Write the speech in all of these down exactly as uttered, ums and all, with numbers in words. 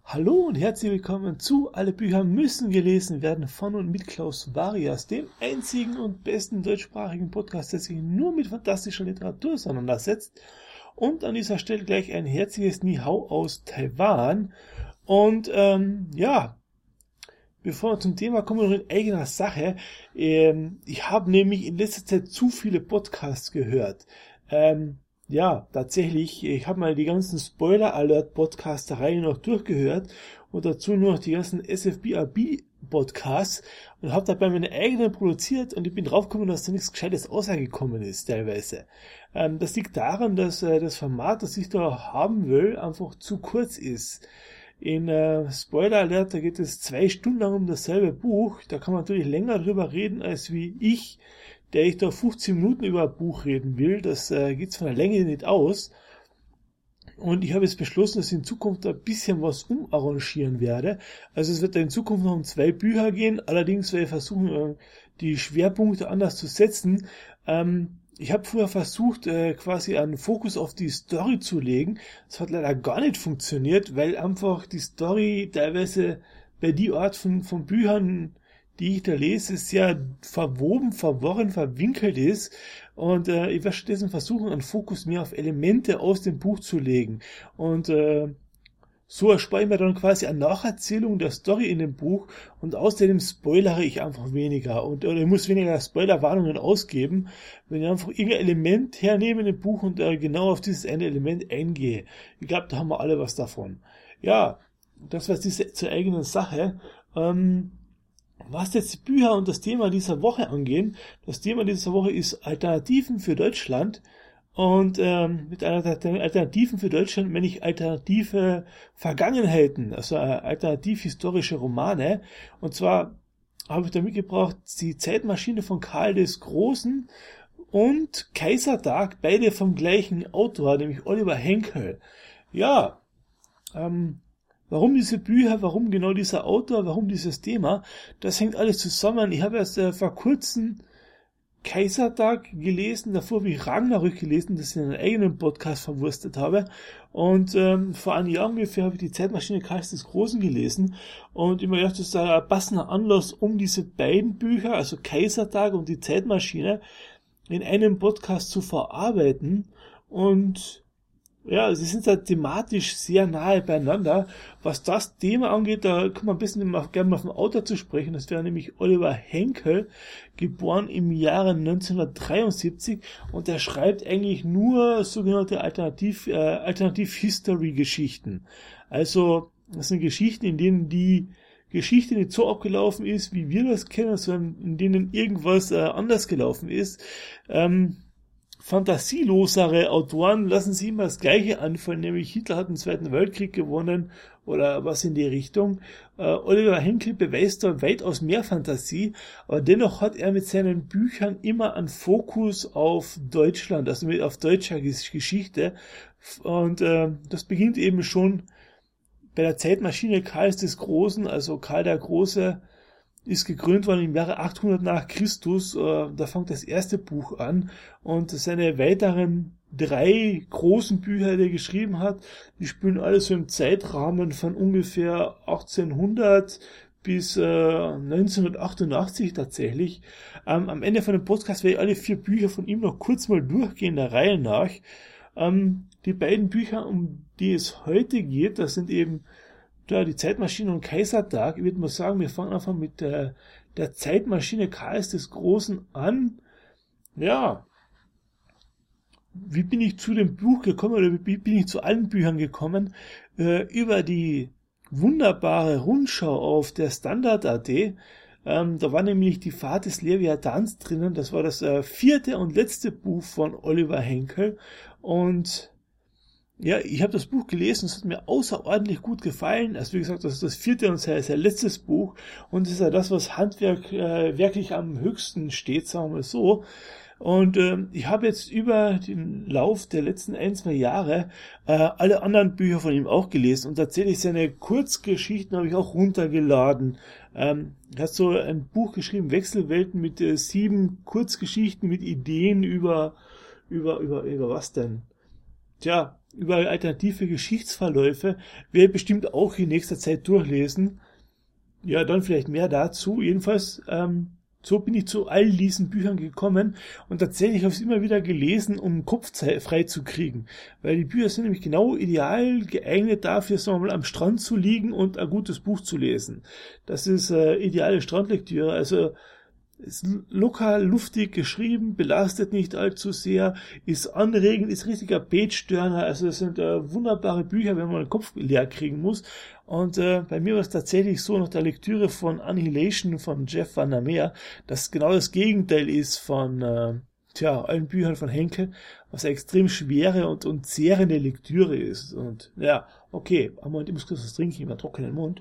Hallo und herzlich willkommen zu Alle Bücher müssen gelesen werden von und mit Klaus Varias, dem einzigen und besten deutschsprachigen Podcast, der sich nur mit fantastischer Literatur auseinandersetzt. Und an dieser Stelle gleich ein herzliches Ni Hao aus Taiwan. Und ähm, ja, bevor wir zum Thema kommen, noch in eigener Sache. Ähm, ich habe nämlich in letzter Zeit zu viele Podcasts gehört. Ähm, Ja, tatsächlich, ich habe mal die ganzen Spoiler-Alert-Podcasts-Reihe noch durchgehört und dazu noch die ganzen S F B R B-Podcasts und habe dabei meine eigenen produziert und ich bin draufgekommen, dass da nichts Gescheites rausgekommen ist, teilweise. Ähm, das liegt daran, dass äh, das Format, das ich da haben will, einfach zu kurz ist. In äh, Spoiler Alert, da geht es zwei Stunden lang um dasselbe Buch. Da kann man natürlich länger drüber reden, als wie ich, der ich da fünfzehn Minuten über ein Buch reden will. Das äh, geht von der Länge nicht aus. Und ich habe jetzt beschlossen, dass ich in Zukunft ein bisschen was umarrangieren werde. Also es wird in Zukunft noch um zwei Bücher gehen. Allerdings werde ich versuchen, äh, die Schwerpunkte anders zu setzen. Ähm, ich habe früher versucht, äh, quasi einen Fokus auf die Story zu legen. Das hat leider gar nicht funktioniert, weil einfach die Story teilweise bei die Art von, von Büchern, die ich da lese, sehr verwoben, verworren, verwinkelt ist. Und äh, ich werde stattdessen versuchen, einen Fokus mehr auf Elemente aus dem Buch zu legen. Und äh, so erspare ich mir dann quasi eine Nacherzählung der Story in dem Buch und außerdem spoilere ich einfach weniger. Und oder ich muss weniger Spoilerwarnungen ausgeben, wenn ich einfach irgendein Element hernehme in dem Buch und äh, genau auf dieses eine Element eingehe. Ich glaube, da haben wir alle was davon. Ja, das war diese zur eigenen Sache. Ähm, Was jetzt die Bücher und das Thema dieser Woche angehen, das Thema dieser Woche ist Alternativen für Deutschland. Und ähm, mit Alternativen für Deutschland meine ich alternative Vergangenheiten, also äh, alternativ historische Romane. Und zwar habe ich da mitgebracht die Zeitmaschine von Karl des Großen und Kaisertag, beide vom gleichen Autor, nämlich Oliver Henkel. Ja, ähm, Warum diese Bücher, warum genau dieser Autor, warum dieses Thema, das hängt alles zusammen. Ich habe erst äh, vor kurzem Kaisertag gelesen, davor habe ich Ragnarök gelesen, das ich in einem eigenen Podcast verwurstet habe. Und ähm, vor einem Jahr ungefähr habe ich die Zeitmaschine Karls des Großen gelesen. Und ich mir gedacht, das ist ein passender Anlass, um diese beiden Bücher, also Kaisertag und die Zeitmaschine, in einem Podcast zu verarbeiten. Und ja, sie sind da thematisch sehr nahe beieinander. Was das Thema angeht, da kann man ein bisschen gerne mal auf den Autor zu sprechen. Das wäre nämlich Oliver Henkel, geboren im Jahre neunzehnhundertdreiundsiebzig, und er schreibt eigentlich nur sogenannte Alternativ, äh, Alternativ-History-Geschichten. Also, das sind Geschichten, in denen die Geschichte nicht so abgelaufen ist, wie wir das kennen, sondern in denen irgendwas äh, anders gelaufen ist. Ähm, Fantasielosere Autoren lassen sich immer das Gleiche anfallen, nämlich Hitler hat den Zweiten Weltkrieg gewonnen oder was in die Richtung. Äh, Oliver Henkel beweist da weitaus mehr Fantasie, aber dennoch hat er mit seinen Büchern immer einen Fokus auf Deutschland, also mit, auf deutscher Geschichte. Und äh, das beginnt eben schon bei der Zeitmaschine Karls des Großen, also Karl der Große ist gegründet worden im Jahre achthundert nach Christus. Da fängt das erste Buch an und seine weiteren drei großen Bücher, die er geschrieben hat, die spielen alle so im Zeitrahmen von ungefähr achtzehnhundert bis äh, neunzehnhundertachtundachtzig tatsächlich. Ähm, am Ende von dem Podcast werde ich alle vier Bücher von ihm noch kurz mal durchgehen, der Reihe nach. Ähm, die beiden Bücher, um die es heute geht, das sind eben ja, die Zeitmaschine und Kaisertag. Ich würde mal sagen, wir fangen einfach mit der, der Zeitmaschine Karls des Großen an. Ja, wie bin ich zu dem Buch gekommen, oder wie bin ich zu allen Büchern gekommen? Äh, über die wunderbare Rundschau auf der Standard Punkt at. Ähm, da war nämlich die Fahrt des Leviathans drinnen. Das war das äh, vierte und letzte Buch von Oliver Henkel. Und ja, ich habe das Buch gelesen, es hat mir außerordentlich gut gefallen. Also wie gesagt, das ist das vierte und sein, sein letztes Buch. Und es ist ja das, was Handwerk äh, wirklich am höchsten steht, sagen wir so. Und ähm, ich habe jetzt über den Lauf der letzten ein, zwei Jahre äh, alle anderen Bücher von ihm auch gelesen. Und tatsächlich seine Kurzgeschichten habe ich auch runtergeladen. Ähm, er hat so ein Buch geschrieben, Wechselwelten, mit äh, sieben Kurzgeschichten, mit Ideen über, über, über, über was denn? Tja, über alternative Geschichtsverläufe, werde ich bestimmt auch in nächster Zeit durchlesen. Ja, dann vielleicht mehr dazu. Jedenfalls, ähm, so bin ich zu all diesen Büchern gekommen und tatsächlich habe ich es immer wieder gelesen, um den Kopf frei zu kriegen. Weil die Bücher sind nämlich genau ideal geeignet dafür, sagen wir mal, am Strand zu liegen und ein gutes Buch zu lesen. Das ist äh, ideale Strandlektüre. Also ist locker, luftig geschrieben, belastet nicht allzu sehr, ist anregend, ist richtiger Page-Turner, also es sind äh, wunderbare Bücher, wenn man den Kopf leer kriegen muss. Und äh, bei mir war es tatsächlich so, nach der Lektüre von Annihilation von Jeff Van der Meer, dass genau das Gegenteil ist von äh, tja, allen Büchern von Henkel, was eine extrem schwere und, und zehrende Lektüre ist. Und ja, okay, am Moment, ich muss kurz was trinken, ich habe einen trockenen Mund.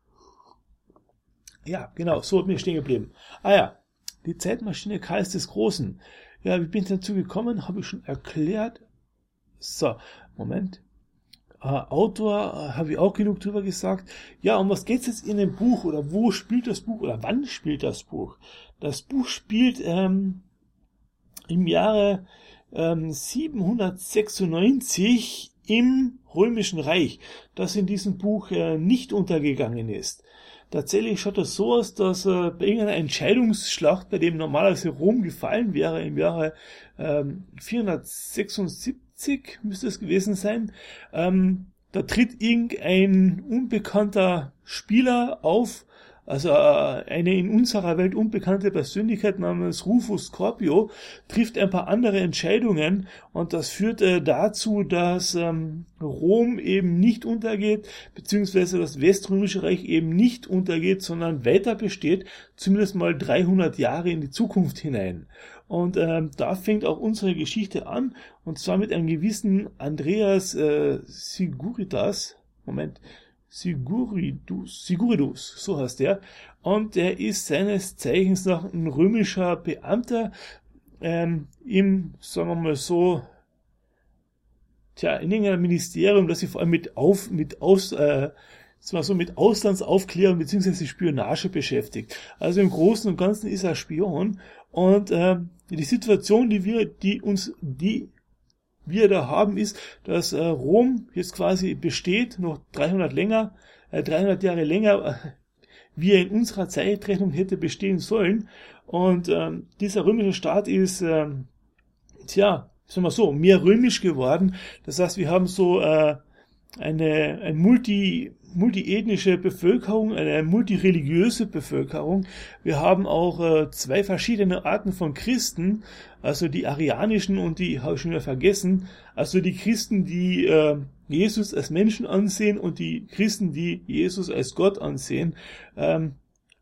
Ja, genau, so bin ich stehen geblieben. Ah ja, die Zeitmaschine Karls des Großen. Ja, wie bin ich dazu gekommen? Habe ich schon erklärt. So, Moment. Äh, Autor, äh, habe ich auch genug drüber gesagt. Ja, um was geht's jetzt in dem Buch? Oder wo spielt das Buch? Oder wann spielt das Buch? Das Buch spielt ähm, im Jahre ähm, siebenhundertsechsundneunzig im Römischen Reich, das in diesem Buch äh, nicht untergegangen ist. Tatsächlich schaut das so aus, dass äh, bei irgendeiner Entscheidungsschlacht, bei dem normalerweise Rom gefallen wäre, im Jahre ähm, vierhundertsechsundsiebzig müsste es gewesen sein, ähm, da tritt irgendein unbekannter Spieler auf, also äh, eine in unserer Welt unbekannte Persönlichkeit namens Rufus Scorpio, trifft ein paar andere Entscheidungen und das führt äh, dazu, dass ähm, Rom eben nicht untergeht, beziehungsweise das Weströmische Reich eben nicht untergeht, sondern weiter besteht, zumindest mal dreihundert Jahre in die Zukunft hinein. Und ähm, da fängt auch unsere Geschichte an, und zwar mit einem gewissen Andreas äh, Siguridas, Moment, Siguridus, Siguridus, so heißt der, und der ist seines Zeichens nach ein römischer Beamter ähm, im, sagen wir mal so, tja, in irgendeinem Ministerium, das sich vor allem mit auf, mit aus, äh, zwar so mit Auslandsaufklärung bzw. Spionage beschäftigt. Also im Großen und Ganzen ist er Spion, und äh, die Situation, die wir, die uns, die wir da haben, ist, dass äh, Rom jetzt quasi besteht, noch dreihundert länger, äh, dreihundert Jahre länger, äh, wie er in unserer Zeitrechnung hätte bestehen sollen. Und ähm, dieser römische Staat ist, ähm, tja, sagen wir so, mehr römisch geworden. Das heißt, wir haben so äh, eine, eine multi, multiethnische Bevölkerung, eine multireligiöse Bevölkerung. Wir haben auch äh, zwei verschiedene Arten von Christen, also die arianischen und die, habe ich schon wieder vergessen, also die Christen, die äh, Jesus als Menschen ansehen, und die Christen, die Jesus als Gott ansehen, ähm,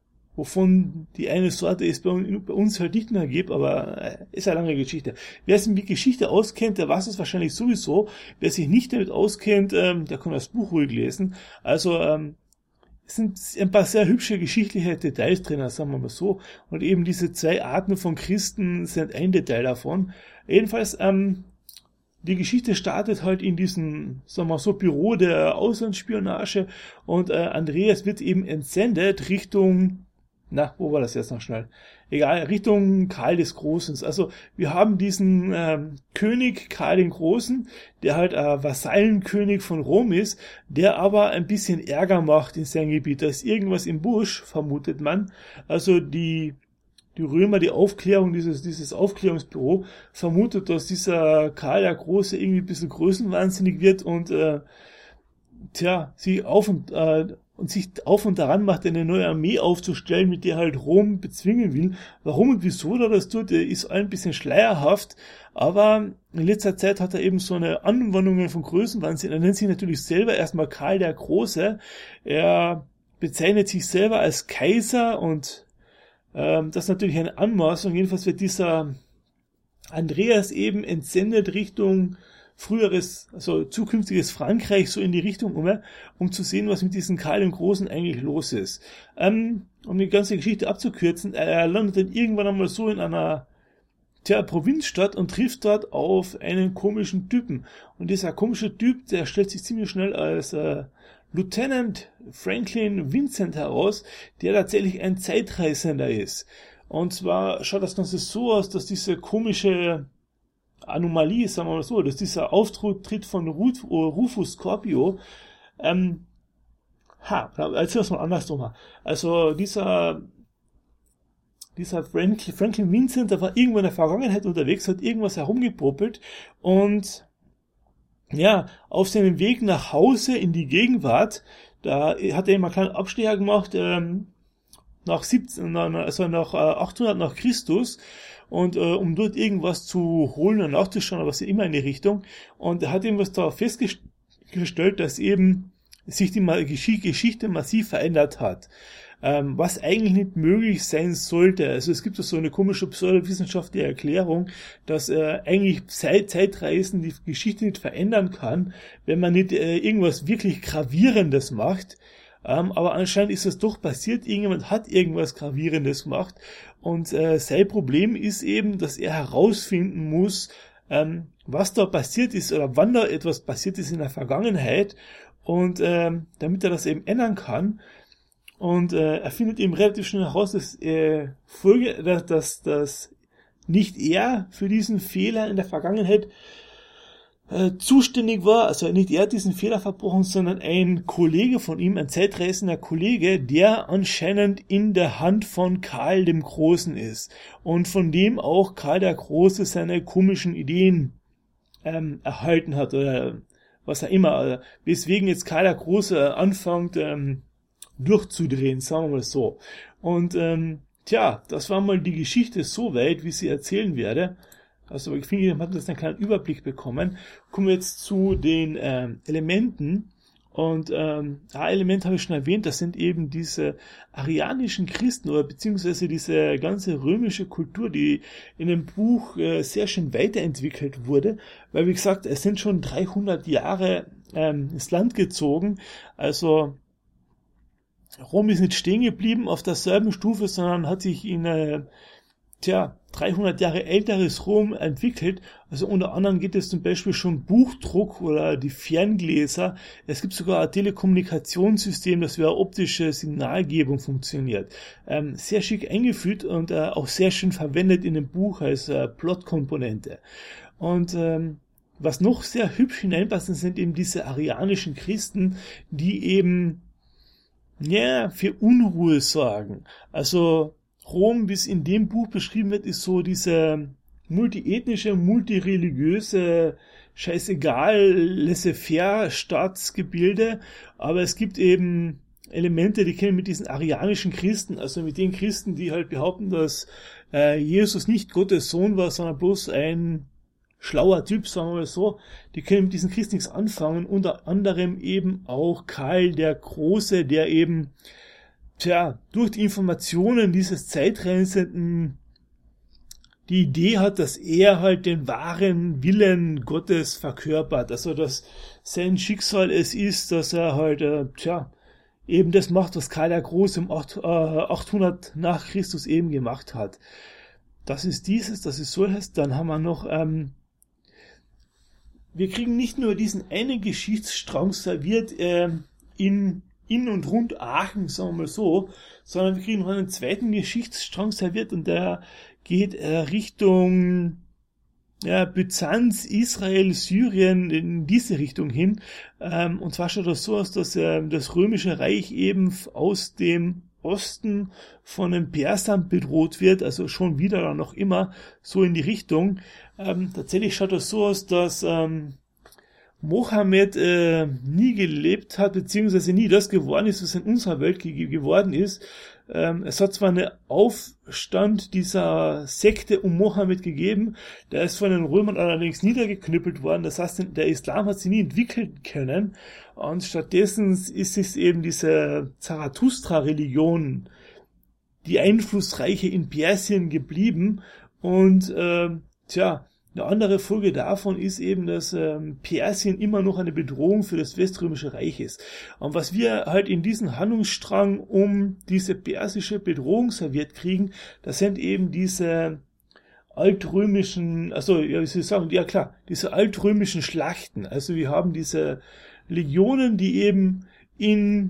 wovon die eine Sorte es bei uns halt nicht mehr gibt, aber ist eine lange Geschichte. Wer sich mit Geschichte auskennt, der weiß es wahrscheinlich sowieso. Wer sich nicht damit auskennt, ähm, der kann das Buch ruhig lesen. Also ähm, es sind ein paar sehr hübsche geschichtliche Details drin, sagen wir mal so. Und eben diese zwei Arten von Christen sind ein Detail davon. Jedenfalls, ähm, die Geschichte startet halt in diesem, sagen wir mal so, Büro der Auslandsspionage, und äh, Andreas wird eben entsendet Richtung, na, wo war das jetzt noch schnell? Egal, Richtung Karl des Großen. Also wir haben diesen ähm, König Karl den Großen, der halt ein Vasallenkönig von Rom ist, der aber ein bisschen Ärger macht in seinem Gebiet. Da ist irgendwas im Busch, vermutet man. Also die die Römer, die Aufklärung, dieses dieses Aufklärungsbüro, vermutet, dass dieser Karl der Große irgendwie ein bisschen größenwahnsinnig wird und äh, tja, sie auf und äh, und sich auf und daran macht, eine neue Armee aufzustellen, mit der halt Rom bezwingen will. Warum und wieso er das tut, ist ein bisschen schleierhaft, aber in letzter Zeit hat er eben so eine Anwandlung von Größenwahnsinn. Er nennt sich natürlich selber erstmal Karl der Große. Er bezeichnet sich selber als Kaiser, und ähm, das ist natürlich eine Anmaßung. Jedenfalls wird dieser Andreas eben entsendet Richtung früheres, also zukünftiges Frankreich, so in die Richtung, um, um zu sehen, was mit diesem Karl dem Großen eigentlich los ist. Ähm, um die ganze Geschichte abzukürzen, er landet dann irgendwann einmal so in einer tja, Provinzstadt und trifft dort auf einen komischen Typen. Und dieser komische Typ, der stellt sich ziemlich schnell als äh, Lieutenant Franklin Vincent heraus, der tatsächlich ein Zeitreisender ist. Und zwar schaut das Ganze so aus, dass diese komische Anomalie, sagen wir mal so, dass dieser Auftritt von Rufus Scorpio, ähm, ha, erzähl das mal andersrum. Also dieser, dieser Franklin, Franklin Vincent, der war irgendwo in der Vergangenheit unterwegs, hat irgendwas herumgepoppelt und ja, auf seinem Weg nach Hause in die Gegenwart, da hat er immer einen kleinen Abstecher gemacht, ähm, nach siebzehn, also nach achthundert nach Christus, und äh, um dort irgendwas zu holen und nachzuschauen, was immer in die Richtung. Und er hat irgendwas da festgestellt, dass eben sich die Geschichte massiv verändert hat. Ähm, was eigentlich nicht möglich sein sollte. Also es gibt so eine komische pseudowissenschaftliche Erklärung, dass äh, eigentlich Zeit, Zeitreisen die Geschichte nicht verändern kann, wenn man nicht äh, irgendwas wirklich Gravierendes macht. Ähm, aber anscheinend ist es doch passiert, irgendjemand hat irgendwas Gravierendes gemacht und äh, sein Problem ist eben, dass er herausfinden muss, ähm, was da passiert ist oder wann da etwas passiert ist in der Vergangenheit und ähm, damit er das eben ändern kann. Und äh, er findet eben relativ schnell heraus, dass, äh, Folge, dass, dass, dass nicht er für diesen Fehler in der Vergangenheit äh, zuständig war, also nicht er hat diesen Fehler verbrochen, sondern ein Kollege von ihm, ein zeitreisender Kollege, der anscheinend in der Hand von Karl dem Großen ist und von dem auch Karl der Große seine komischen Ideen ähm, erhalten hat oder was auch immer, also, weswegen jetzt Karl der Große anfängt ähm, durchzudrehen, sagen wir mal so. Und ähm, tja, das war mal die Geschichte so weit, wie ich sie erzählen werde. Also ich finde, man hat jetzt einen kleinen Überblick bekommen. Kommen wir jetzt zu den ähm, Elementen. Und ähm, ein Element habe ich schon erwähnt, das sind eben diese arianischen Christen oder beziehungsweise diese ganze römische Kultur, die in dem Buch äh, sehr schön weiterentwickelt wurde. Weil wie gesagt, es sind schon dreihundert Jahre ähm, ins Land gezogen. Also Rom ist nicht stehen geblieben auf derselben Stufe, sondern hat sich in äh, tja, dreihundert Jahre älteres Rom entwickelt. Also unter anderem geht es zum Beispiel schon Buchdruck oder die Ferngläser. Es gibt sogar ein Telekommunikationssystem, das über optische Signalgebung funktioniert. Ähm, sehr schick eingefügt und äh, auch sehr schön verwendet in dem Buch als äh, Plotkomponente. Und ähm, was noch sehr hübsch hineinpassen, sind eben diese arianischen Christen, die eben ja für Unruhe sorgen. Also Rom, wie es in dem Buch beschrieben wird, ist so diese multiethnische, multireligiöse, scheißegal, laissez-faire Staatsgebilde, aber es gibt eben Elemente, die kennen mit diesen arianischen Christen, also mit den Christen, die halt behaupten, dass äh, Jesus nicht Gottes Sohn war, sondern bloß ein schlauer Typ, sagen wir mal so, die können mit diesen Christen nichts anfangen, unter anderem eben auch Karl der Große, der eben tja, durch die Informationen dieses Zeitreisenden die Idee hat, dass er halt den wahren Willen Gottes verkörpert. Also, dass sein Schicksal es ist, dass er halt, äh, tja, eben das macht, was Karl der Große im achthundert nach Christus eben gemacht hat. Das ist dieses, das ist solches. Dann haben wir noch, ähm, wir kriegen nicht nur diesen einen Geschichtsstrang serviert, äh, in in und rund Aachen, sagen wir mal so, sondern wir kriegen noch einen zweiten Geschichtsstrang serviert und der geht äh, Richtung ja, Byzanz, Israel, Syrien, in diese Richtung hin. Ähm, und zwar schaut das so aus, dass äh, das Römische Reich eben aus dem Osten von den Persern bedroht wird, also schon wieder oder noch immer so in die Richtung. Ähm, tatsächlich schaut das so aus, dass ähm, Mohammed äh, nie gelebt hat, beziehungsweise nie das geworden ist, was in unserer Welt ge- geworden ist. Ähm, es hat zwar einen Aufstand dieser Sekte um Mohammed gegeben, der ist von den Römern allerdings niedergeknüppelt worden, das heißt, der Islam hat sich nie entwickeln können und stattdessen ist es eben diese Zarathustra-Religion, die einflussreiche in Persien geblieben und äh, tja, eine andere Folge davon ist eben, dass ähm, Persien immer noch eine Bedrohung für das Weströmische Reich ist. Und was wir halt in diesem Handlungsstrang um diese persische Bedrohung serviert kriegen, das sind eben diese altrömischen, also ja, wie soll ich sagen, ja klar, diese altrömischen Schlachten. Also wir haben diese Legionen, die eben in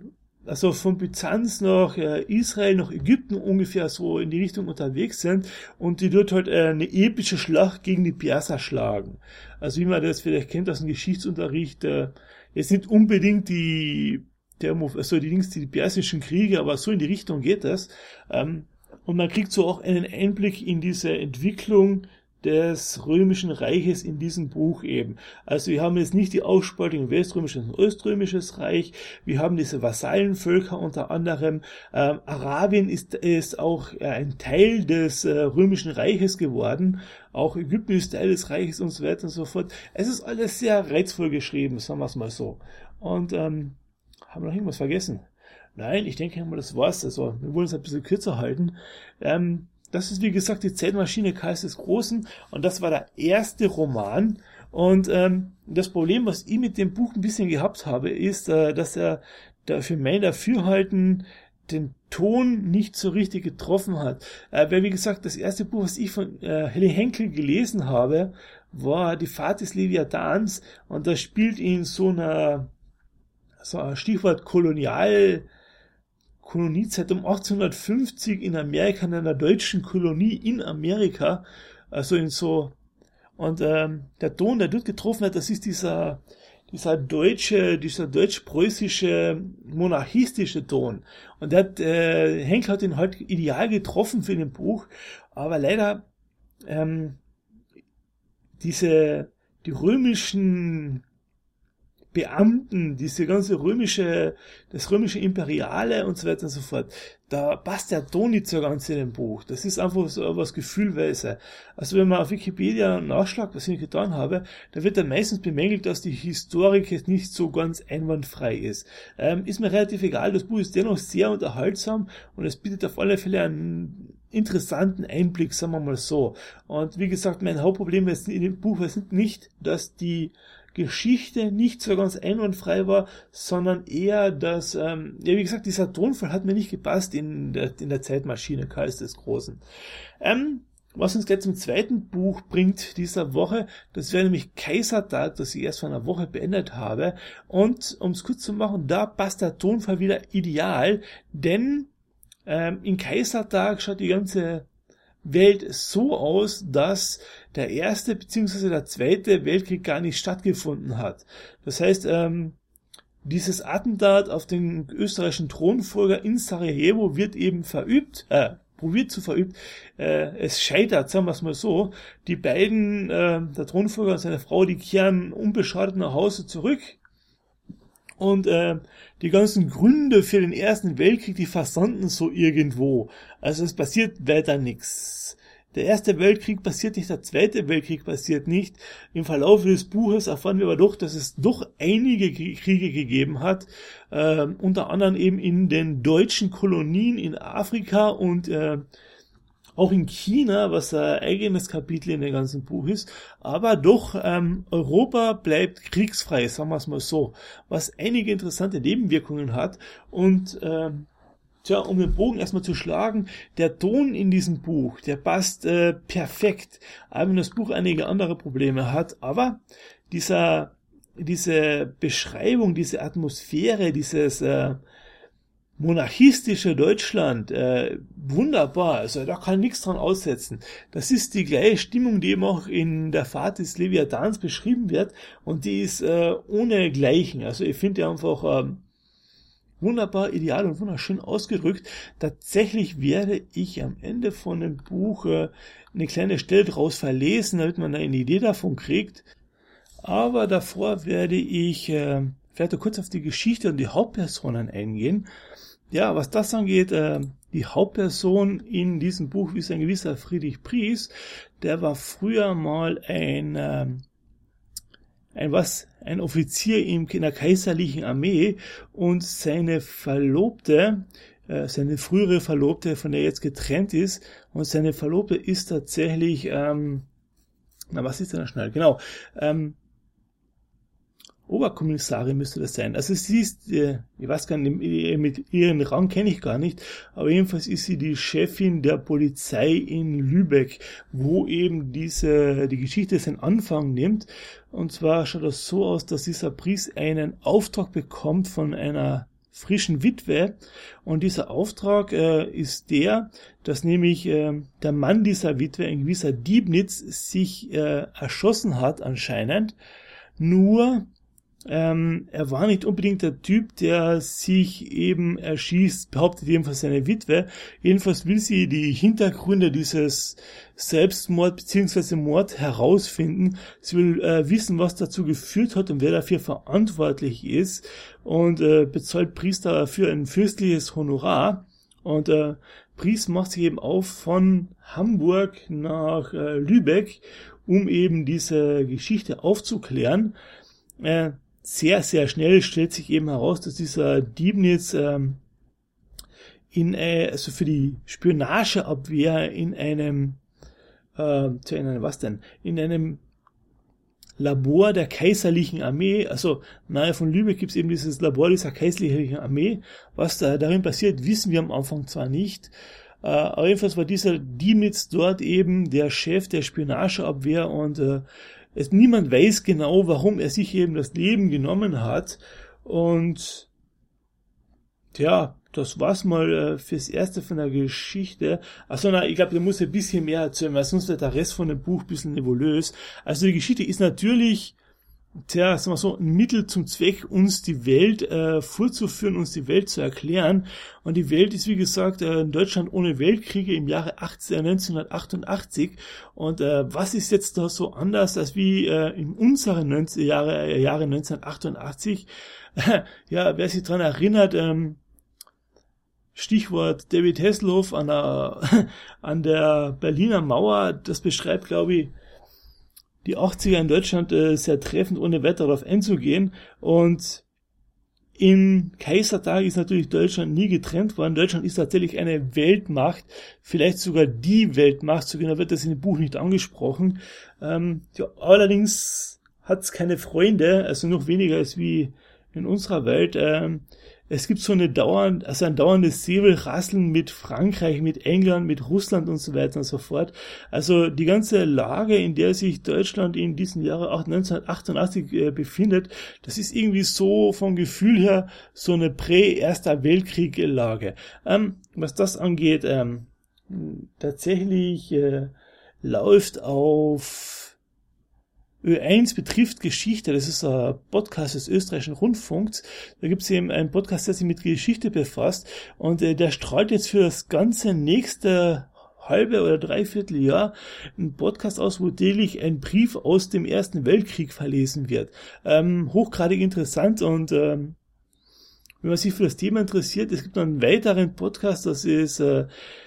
also von Byzanz nach äh, Israel, nach Ägypten ungefähr so in die Richtung unterwegs sind und die dort halt äh, eine epische Schlacht gegen die Perser schlagen. Also wie man das vielleicht kennt aus dem Geschichtsunterricht, äh, jetzt nicht unbedingt die Thermo, also die Dings, die persischen Kriege, aber so in die Richtung geht das. Ähm, und man kriegt so auch einen Einblick in diese Entwicklung des Römischen Reiches in diesem Buch eben. Also wir haben jetzt nicht die Aufspaltung in Weströmisches und Oströmisches Reich, wir haben diese Vasallenvölker unter anderem, ähm, Arabien ist, ist auch äh, ein Teil des äh, Römischen Reiches geworden, auch Ägypten ist Teil des Reiches und so weiter und so fort. Es ist alles sehr reizvoll geschrieben, sagen wir es mal so. Und ähm, haben wir noch irgendwas vergessen? Nein, ich denke mal, das war's. Also wir wollen es ein bisschen kürzer halten. Ähm, Das ist, wie gesagt, die Zeitmaschine Karls des Großen und das war der erste Roman. Und ähm, das Problem, was ich mit dem Buch ein bisschen gehabt habe, ist, äh, dass er da für mein Dafürhalten den Ton nicht so richtig getroffen hat. Äh, weil, wie gesagt, das erste Buch, was ich von äh, Helle Henkel gelesen habe, war Die Fahrt des Leviathans und das spielt in so einer, so ein Stichwort Kolonial- Koloniezeit um achtzehnhundertfünfzig in Amerika, in einer deutschen Kolonie in Amerika, also in so, und ähm, der Ton, der dort getroffen hat, das ist dieser, dieser deutsche, dieser deutsch-preußische, monarchistische Ton. Und der hat, äh, Henkel hat ihn halt ideal getroffen für den Buch, aber leider, ähm, diese, die römischen Beamten, diese ganze römische, das römische Imperiale und so weiter und so fort, da passt der Ton nicht so ganz in dem Buch. Das ist einfach so was Gefühlweise. Also wenn man auf Wikipedia nachschlägt, was ich getan habe, da wird dann meistens bemängelt, dass die Historik jetzt nicht so ganz einwandfrei ist. Ähm, ist mir relativ egal, das Buch ist dennoch sehr unterhaltsam und es bietet auf alle Fälle einen interessanten Einblick, sagen wir mal so. Und wie gesagt, mein Hauptproblem in dem Buch ist nicht, dass die Geschichte nicht so ganz einwandfrei war, sondern eher, dass, ähm, ja, wie gesagt, dieser Tonfall hat mir nicht gepasst in der, in der Zeitmaschine Karls des Großen. Ähm, was uns gleich zum zweiten Buch bringt dieser Woche, das wäre nämlich Kaisertag, das ich erst vor einer Woche beendet habe. Und, um es kurz zu machen, da passt der Tonfall wieder ideal, denn ähm, in Kaisertag schaut die ganze Welt so aus, dass der erste bzw. der zweite Weltkrieg gar nicht stattgefunden hat. Das heißt, ähm, dieses Attentat auf den österreichischen Thronfolger in Sarajevo wird eben verübt, äh, probiert zu verübt. Äh, es scheitert, sagen wir es mal so. Die beiden, äh, der Thronfolger und seine Frau, die kehren unbeschadet nach Hause zurück. Und äh, die ganzen Gründe für den Ersten Weltkrieg, die versanden so irgendwo. Also es passiert weiter nichts. Der Erste Weltkrieg passiert nicht, der Zweite Weltkrieg passiert nicht. Im Verlauf des Buches erfahren wir aber doch, dass es doch einige Kriege gegeben hat. Äh, unter anderem eben in den deutschen Kolonien in Afrika und äh, auch in China, was ein eigenes Kapitel in dem ganzen Buch ist, aber doch ähm, Europa bleibt kriegsfrei, sagen wir es mal so, was einige interessante Nebenwirkungen hat und ähm, tja, um den Bogen erstmal zu schlagen, der Ton in diesem Buch, der passt äh, perfekt, auch wenn das Buch einige andere Probleme hat, aber dieser, diese Beschreibung, diese Atmosphäre, dieses äh, monarchistische Deutschland, äh, wunderbar, also da kann nichts dran aussetzen. Das ist die gleiche Stimmung, die eben auch in der Fahrt des Leviathans beschrieben wird und die ist äh, ohne Gleichen. Also ich finde die einfach äh, wunderbar, ideal und wunderschön ausgedrückt. Tatsächlich werde ich am Ende von dem Buch äh, eine kleine Stelle draus verlesen, damit man da eine Idee davon kriegt. Aber davor werde ich äh, vielleicht kurz auf die Geschichte und die Hauptpersonen eingehen. Ja, was das angeht, äh, die Hauptperson in diesem Buch ist ein gewisser Friedrich Pries. Der war früher mal ein, äh, ein was, ein Offizier in der kaiserlichen Armee und seine Verlobte, äh, seine frühere Verlobte, von der er jetzt getrennt ist, und seine Verlobte ist tatsächlich, ähm, na was ist denn da schnell? Genau, ähm, Oberkommissarin müsste das sein. Also sie ist, äh, ich weiß gar nicht, mit ihren Rang kenne ich gar nicht, aber jedenfalls ist sie die Chefin der Polizei in Lübeck, wo eben diese, die Geschichte seinen Anfang nimmt. Und zwar schaut das so aus, dass dieser Pries einen Auftrag bekommt von einer frischen Witwe. Und dieser Auftrag äh, ist der, dass nämlich äh, der Mann dieser Witwe, ein gewisser Diebnitz, sich äh, erschossen hat anscheinend. Nur ähm, er war nicht unbedingt der Typ, der sich eben erschießt, behauptet jedenfalls seine Witwe. Jedenfalls will sie die Hintergründe dieses Selbstmord bzw. Mord herausfinden. Sie will äh, wissen, was dazu geführt hat und wer dafür verantwortlich ist, und äh, bezahlt Priester dafür ein fürstliches Honorar. Und äh, Priester macht sich eben auf von Hamburg nach äh, Lübeck, um eben diese Geschichte aufzuklären. Äh, sehr, sehr schnell stellt sich eben heraus, dass dieser Diebnitz ähm, in, äh, also für die Spionageabwehr in einem, äh, zu einem, was denn, in einem Labor der kaiserlichen Armee, also nahe von Lübeck gibt es eben dieses Labor dieser kaiserlichen Armee. Was da darin passiert, wissen wir am Anfang zwar nicht, äh, aber jedenfalls war dieser Diebnitz dort eben der Chef der Spionageabwehr, und äh, es, niemand weiß genau, warum er sich eben das Leben genommen hat. Und tja, das war's mal äh, fürs Erste von der Geschichte. Also na, ich glaube, da muss ein bisschen mehr erzählen, weil sonst wird der Rest von dem Buch ein bisschen nebulös. Also die Geschichte ist natürlich, tja, sagen wir so, ein Mittel zum Zweck, uns die Welt äh, vorzuführen, uns die Welt zu erklären. Und die Welt ist, wie gesagt, äh, in Deutschland ohne Weltkriege im Jahre neunzehnhundertachtundachtzig. Und äh, was ist jetzt da so anders als wie äh, in unseren neunzig Jahre, äh, Jahre neunzehnhundertachtundachtzig? Ja, wer sich dran erinnert, ähm, Stichwort David Hasselhoff an der, an der Berliner Mauer, das beschreibt, glaube ich, die achtziger in Deutschland äh, sehr treffend, ohne weiter darauf einzugehen. Und im Kaisertag ist natürlich Deutschland nie getrennt worden. Deutschland ist tatsächlich eine Weltmacht, vielleicht sogar die Weltmacht, so genau wird das in dem Buch nicht angesprochen. Ähm, ja, allerdings hat es keine Freunde, also noch weniger als wie in unserer Welt. Ähm, Es gibt so eine dauernd, also ein dauerndes Säbelrasseln mit Frankreich, mit England, mit Russland und so weiter und so fort. Also die ganze Lage, in der sich Deutschland in diesem Jahre neunzehnhundertachtundachtzig äh, befindet, das ist irgendwie so vom Gefühl her so eine Prä-Erster Weltkrieg-Lage. Ähm, was das angeht, ähm, tatsächlich äh, läuft auf Ö eins betrifft Geschichte, das ist ein Podcast des österreichischen Rundfunks. Da gibt es eben einen Podcast, der sich mit Geschichte befasst, und äh, der strahlt jetzt für das ganze nächste halbe oder dreiviertel Jahr einen Podcast aus, wo täglich ein Brief aus dem Ersten Weltkrieg verlesen wird. Ähm, hochgradig interessant, und ähm, wenn man sich für das Thema interessiert, es gibt noch einen weiteren Podcast, das ist äh,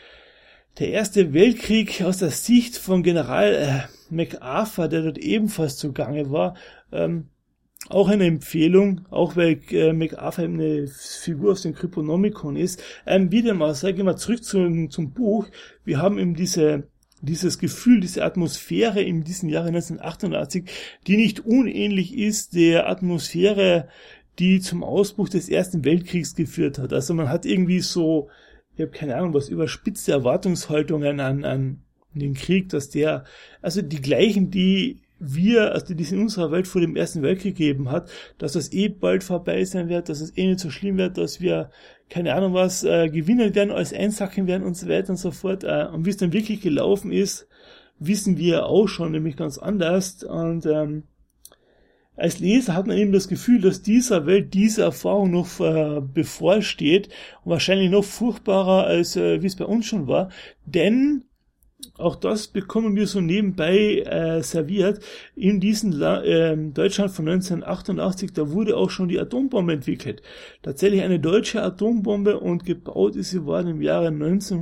der Erste Weltkrieg aus der Sicht von General äh, MacArthur, der dort ebenfalls zugange war. Ähm, auch eine Empfehlung, auch weil äh, MacArthur eine Figur aus dem Kryptonomicon ist. Ähm, wieder mal, sage ich mal, zurück zum, zum Buch. Wir haben eben diese dieses Gefühl, diese Atmosphäre in diesem Jahre neunzehnhundertachtundachtzig, die nicht unähnlich ist der Atmosphäre, die zum Ausbruch des Ersten Weltkriegs geführt hat. Also man hat irgendwie so, ich habe keine Ahnung, was überspitzte Erwartungshaltungen an, an den Krieg, dass der, also die gleichen, die wir, also die es in unserer Welt vor dem Ersten Weltkrieg gegeben hat, dass das eh bald vorbei sein wird, dass es eh nicht so schlimm wird, dass wir, keine Ahnung was, äh, gewinnen werden, alles einsacken werden und so weiter und so fort. Äh, und wie es dann wirklich gelaufen ist, wissen wir auch schon, nämlich ganz anders. Und ähm, als Leser hat man eben das Gefühl, dass dieser Welt diese Erfahrung noch äh, bevorsteht und wahrscheinlich noch furchtbarer, als äh, wie es bei uns schon war. Denn auch das bekommen wir so nebenbei äh, serviert. In diesem La- äh, Deutschland von neunzehnhundertachtundachtzig, da wurde auch schon die Atombombe entwickelt. Tatsächlich eine deutsche Atombombe, und gebaut ist sie worden im Jahre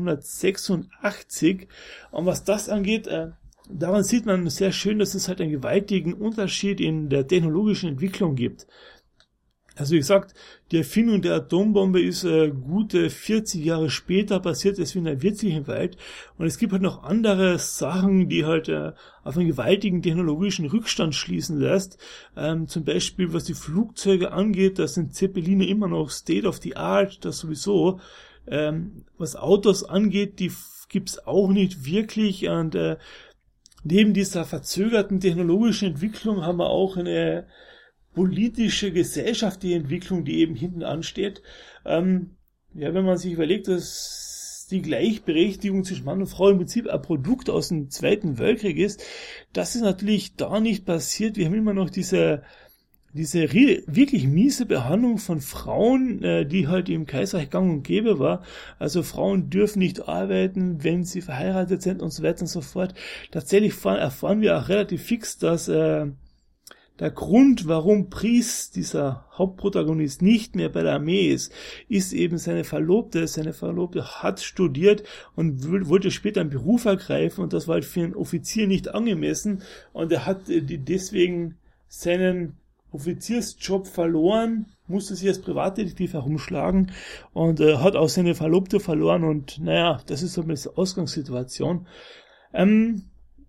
neunzehnhundertsechsundachtzig. Und was das angeht, äh, daran sieht man sehr schön, dass es halt einen gewaltigen Unterschied in der technologischen Entwicklung gibt. Also wie gesagt, die Erfindung der Atombombe ist äh, gute vierzig Jahre später passiert, als wie in der wirklichen Welt. Und es gibt halt noch andere Sachen, die halt äh, auf einen gewaltigen technologischen Rückstand schließen lässt. Ähm, zum Beispiel, was die Flugzeuge angeht, da sind Zeppeline immer noch State of the Art, das sowieso. Ähm, was Autos angeht, die gibt's auch nicht wirklich. Und äh, neben dieser verzögerten technologischen Entwicklung haben wir auch eine politische, gesellschaftliche Entwicklung, die eben hinten ansteht. Ähm, ja, wenn man sich überlegt, dass die Gleichberechtigung zwischen Mann und Frau im Prinzip ein Produkt aus dem Zweiten Weltkrieg ist, das ist natürlich da nicht passiert. Wir haben immer noch diese diese re- wirklich miese Behandlung von Frauen, äh, die halt im Kaiserreich gang und gäbe war. Also Frauen dürfen nicht arbeiten, wenn sie verheiratet sind und so weiter und so fort. Tatsächlich fahren, erfahren wir auch relativ fix, dass äh, der Grund, warum Pries, dieser Hauptprotagonist, nicht mehr bei der Armee ist, ist eben seine Verlobte. Seine Verlobte hat studiert und w- wollte später einen Beruf ergreifen und das war halt für einen Offizier nicht angemessen und er hat äh, deswegen seinen Offiziersjob verloren, musste sich als Privatdetektiv herumschlagen und äh, hat auch seine Verlobte verloren und naja, das ist so eine Ausgangssituation. Ähm,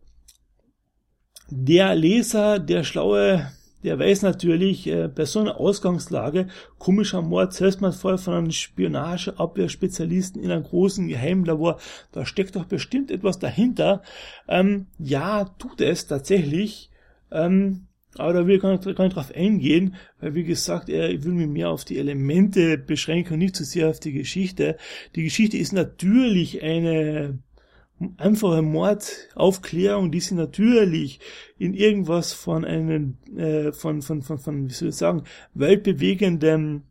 der Leser, der Schlaue, der weiß natürlich, äh, bei so einer Ausgangslage, komischer Mord, Selbstmordfall von einem Spionageabwehrspezialisten in einem großen Geheimlabor, da steckt doch bestimmt etwas dahinter. Ähm, ja, tut es tatsächlich, ähm, aber da will ich gar nicht, gar nicht drauf eingehen, weil wie gesagt, er will mich mehr auf die Elemente beschränken und nicht so sehr auf die Geschichte. Die Geschichte ist natürlich eine einfache Mordaufklärung, die sie natürlich in irgendwas von einem, äh, von, von, von, von, wie soll ich sagen, weltbewegendem,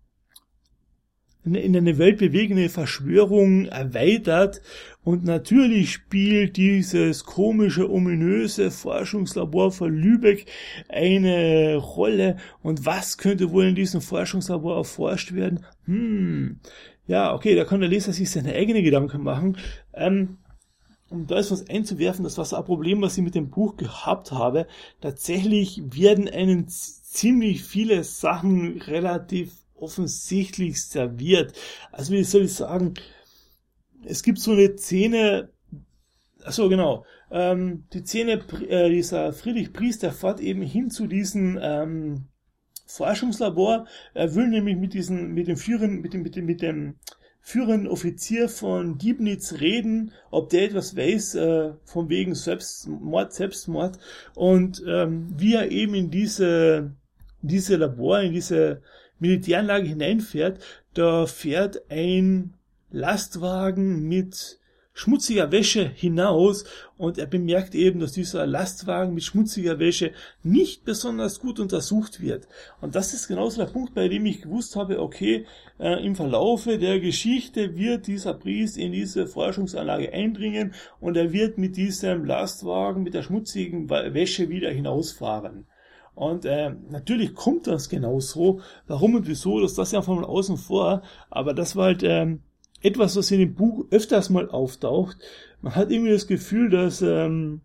in eine weltbewegende Verschwörung erweitert und natürlich spielt dieses komische, ominöse Forschungslabor von Lübeck eine Rolle und was könnte wohl in diesem Forschungslabor erforscht werden? Hm, ja, okay, da kann der Leser sich seine eigenen Gedanken machen. Ähm, um da ist was einzuwerfen, das war so ein Problem, was ich mit dem Buch gehabt habe. Tatsächlich werden einen ziemlich viele Sachen relativ offensichtlich serviert. Also wie soll ich sagen, es gibt so eine Szene, achso genau, ähm, die Szene, äh, dieser Friedrich Pries, der fährt eben hin zu diesem ähm, Forschungslabor, er will nämlich mit diesem, mit dem Führern, mit dem, mit dem, mit dem führenden Offizier von Dibnitz reden, ob der etwas weiß, äh, von wegen Selbstmord, Selbstmord und ähm, wie er eben in diese, diese Labor, in diese Militäranlage hineinfährt, da fährt ein Lastwagen mit schmutziger Wäsche hinaus und er bemerkt eben, dass dieser Lastwagen mit schmutziger Wäsche nicht besonders gut untersucht wird. Und das ist genauso der Punkt, bei dem ich gewusst habe, okay, äh, im Verlaufe der Geschichte wird dieser Priest in diese Forschungsanlage eindringen und er wird mit diesem Lastwagen mit der schmutzigen Wäsche wieder hinausfahren. Und äh, natürlich kommt das genauso. Warum und wieso, das lasse ich einfach mal außen vor. Aber das war halt ähm, etwas, was in dem Buch öfters mal auftaucht. Man hat irgendwie das Gefühl, dass ähm,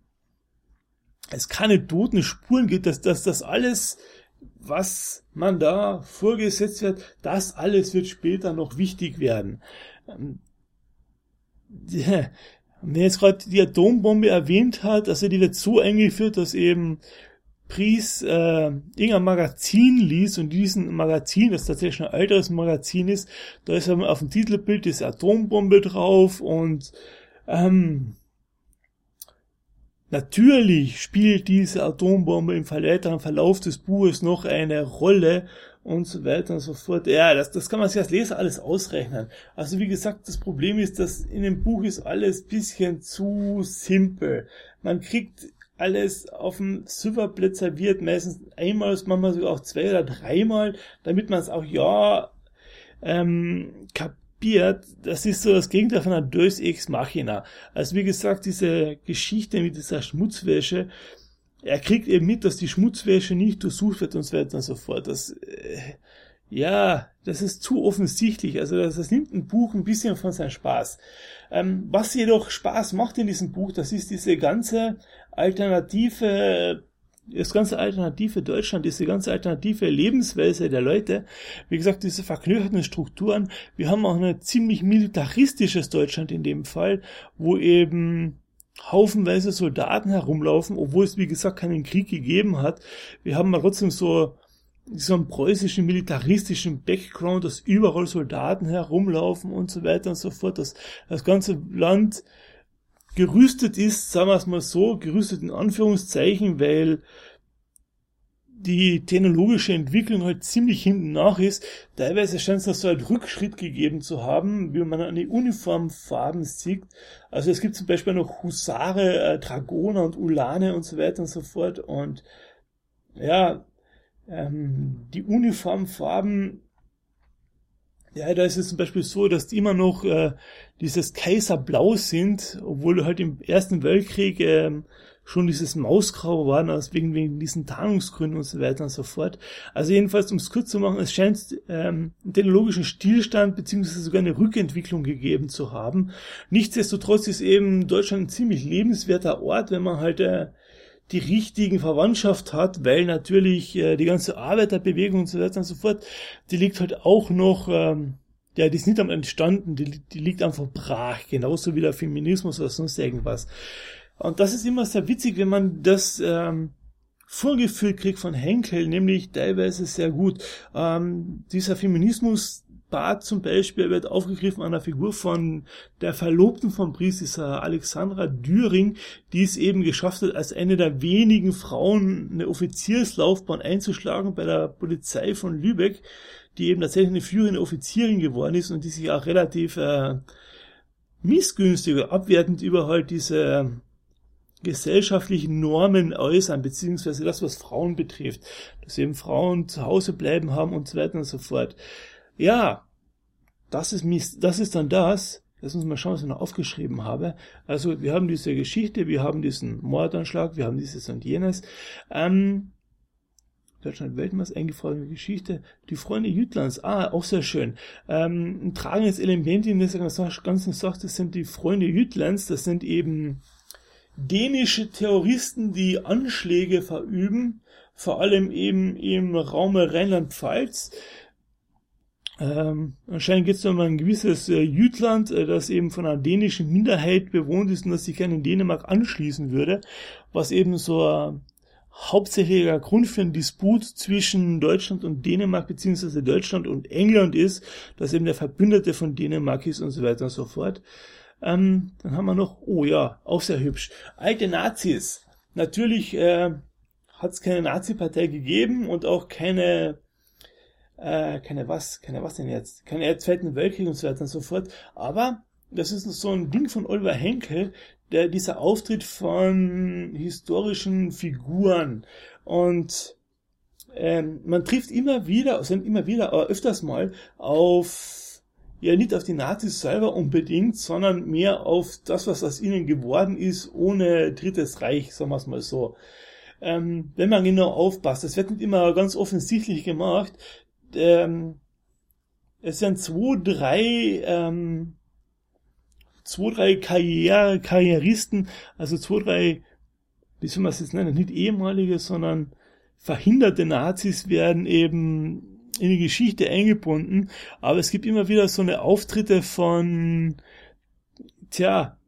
es keine toten Spuren gibt, dass, dass das alles, was man da vorgesetzt wird, das alles wird später noch wichtig werden. Ähm, ja, wenn jetzt gerade die Atombombe erwähnt hat, also die wird so eingeführt, dass eben Pries äh, irgendein Magazin liest und diesen Magazin, das tatsächlich ein älteres Magazin ist, da ist auf dem Titelbild diese Atombombe drauf und ähm, natürlich spielt diese Atombombe im weiteren Verlauf des Buches noch eine Rolle und so weiter und so fort. Ja, das, das kann man sich als Leser alles ausrechnen. Also wie gesagt, das Problem ist, dass in dem Buch ist alles bisschen zu simpel. Man kriegt alles auf dem Silberblät serviert, meistens einmal, manchmal sogar auch zwei oder dreimal, damit man es auch, ja, ähm, kapiert. Das ist so das Gegenteil von einer Deus Ex Machina. Also wie gesagt, diese Geschichte mit dieser Schmutzwäsche, er kriegt eben mit, dass die Schmutzwäsche nicht durchsucht wird und so weiter und so fort. Das, äh, ja, das ist zu offensichtlich. Also das, das nimmt ein Buch ein bisschen von seinem Spaß. Ähm, was jedoch Spaß macht in diesem Buch, das ist diese ganze alternative, das ganze alternative Deutschland, diese ganze alternative Lebensweise der Leute. Wie gesagt, diese verknöcherten Strukturen. Wir haben auch ein ziemlich militaristisches Deutschland in dem Fall, wo eben haufenweise Soldaten herumlaufen, obwohl es, wie gesagt, keinen Krieg gegeben hat. Wir haben aber trotzdem so so einen preußischen, militaristischen Background, dass überall Soldaten herumlaufen und so weiter und so fort, dass das ganze Land gerüstet ist, sagen wir es mal so, gerüstet in Anführungszeichen, weil die technologische Entwicklung halt ziemlich hinten nach ist. Teilweise scheint es noch so einen Rückschritt gegeben zu haben, wie man an die Uniformfarben sieht. Also es gibt zum Beispiel noch Husare, äh, Dragoner und Ulane und so weiter und so fort. Und ja, ähm, die Uniformfarben, ja, da ist es zum Beispiel so, dass die immer noch äh, dieses Kaiserblau sind, obwohl halt im Ersten Weltkrieg ähm, schon dieses Mausgrau waren, also wegen, wegen diesen Tarnungsgründen und so weiter und so fort. Also jedenfalls, um es kurz zu machen, es scheint ähm, einen technologischen Stillstand beziehungsweise sogar eine Rückentwicklung gegeben zu haben. Nichtsdestotrotz ist eben Deutschland ein ziemlich lebenswerter Ort, wenn man halt äh, die richtigen Verwandtschaft hat, weil natürlich äh, die ganze Arbeiterbewegung und so weiter und so fort, die liegt halt auch noch, ähm, ja, die ist nicht am entstanden, die, die liegt einfach brach, genauso wie der Feminismus oder sonst irgendwas. Und das ist immer sehr witzig, wenn man das ähm, vorgeführt kriegt von Henkel, nämlich teilweise sehr gut. Ähm, dieser Feminismus-Part zum Beispiel wird aufgegriffen an der Figur von der Verlobten von Briest, dieser Alexandra Düring, die es eben geschafft hat, als eine der wenigen Frauen eine Offizierslaufbahn einzuschlagen bei der Polizei von Lübeck, die eben tatsächlich eine führende Offizierin geworden ist und die sich auch relativ äh, missgünstig oder abwertend über halt diese gesellschaftlichen Normen äußern, beziehungsweise das, was Frauen betrifft, dass eben Frauen zu Hause bleiben haben und so weiter und so fort. Ja, das ist Mist, das ist dann das, lass uns mal schauen, was ich noch aufgeschrieben habe. Also wir haben diese Geschichte, wir haben diesen Mordanschlag, wir haben dieses und jenes. Ähm, Deutschland Weltmeister, eingefrorene Geschichte, die Freunde Jütlands, ah, auch sehr schön. Ähm, ein tragendes Element in dieser ganzen Sache, das sind die Freunde Jütlands, das sind eben dänische Terroristen, die Anschläge verüben, vor allem eben im Raum Rheinland-Pfalz. Ähm, anscheinend geht es um ein gewisses äh, Jütland, äh, das eben von einer dänischen Minderheit bewohnt ist und das sich gerne in Dänemark anschließen würde, was eben so ein hauptsächlicher Grund für einen Disput zwischen Deutschland und Dänemark beziehungsweise Deutschland und England ist, dass eben der Verbündete von Dänemark ist und so weiter und so fort. Ähm, dann haben wir noch, oh ja, auch sehr hübsch, alte Nazis. Natürlich äh, hat es keine Nazi-Partei gegeben und auch keine, äh, keine was, keine was denn jetzt, keine Zweiten Weltkrieg und so weiter und so fort. Aber das ist so ein Ding von Oliver Henkel, der dieser Auftritt von historischen Figuren und ähm, man trifft immer wieder, also immer wieder, aber öfters mal auf ja, nicht auf die Nazis selber unbedingt, sondern mehr auf das, was aus ihnen geworden ist, ohne Drittes Reich, sagen wir es mal so. Ähm, wenn man genau aufpasst, das wird nicht immer ganz offensichtlich gemacht, ähm, es sind zwei, drei, ähm, zwei, drei Karriere, Karrieristen, also zwei, drei, wie soll man es jetzt nennen, nicht ehemalige, sondern verhinderte Nazis werden eben in die Geschichte eingebunden, aber es gibt immer wieder so eine Auftritte von, tja,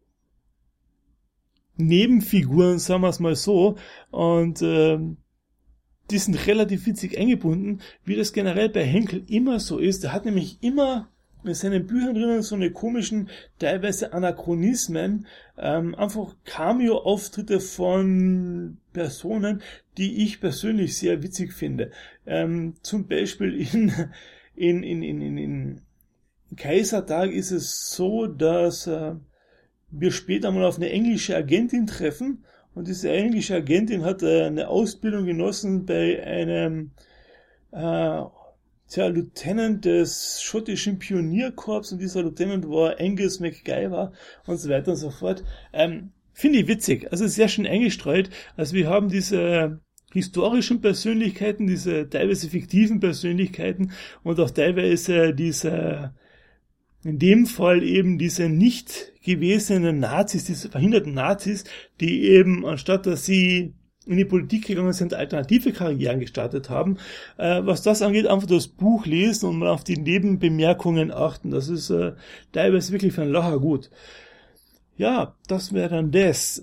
Nebenfiguren, sagen wir es mal so, und ähm, die sind relativ witzig eingebunden, wie das generell bei Henkel immer so ist. Er hat nämlich immer in seinen Büchern drinnen so eine komischen, teilweise Anachronismen, ähm, einfach Cameo-Auftritte von Personen, die ich persönlich sehr witzig finde. Ähm, zum Beispiel in, in, in, in, in, in Kaisertag ist es so, dass äh, wir später mal auf eine englische Agentin treffen und diese englische Agentin hat äh, eine Ausbildung genossen bei einem äh, Tja, Lieutenant des schottischen Pionierkorps und dieser Lieutenant war Angus MacGyver und so weiter und so fort. Ähm, finde ich witzig, also sehr schön eingestreut. Also wir haben diese historischen Persönlichkeiten, diese teilweise fiktiven Persönlichkeiten und auch teilweise diese, in dem Fall eben diese nicht gewesenen Nazis, diese verhinderten Nazis, die eben, anstatt dass sie in die Politik gegangen sind, alternative Karrieren gestartet haben. Äh, was das angeht, einfach das Buch lesen und mal auf die Nebenbemerkungen achten. Das ist äh, teilweise wirklich für einen Lacher gut. Ja, das wäre dann das.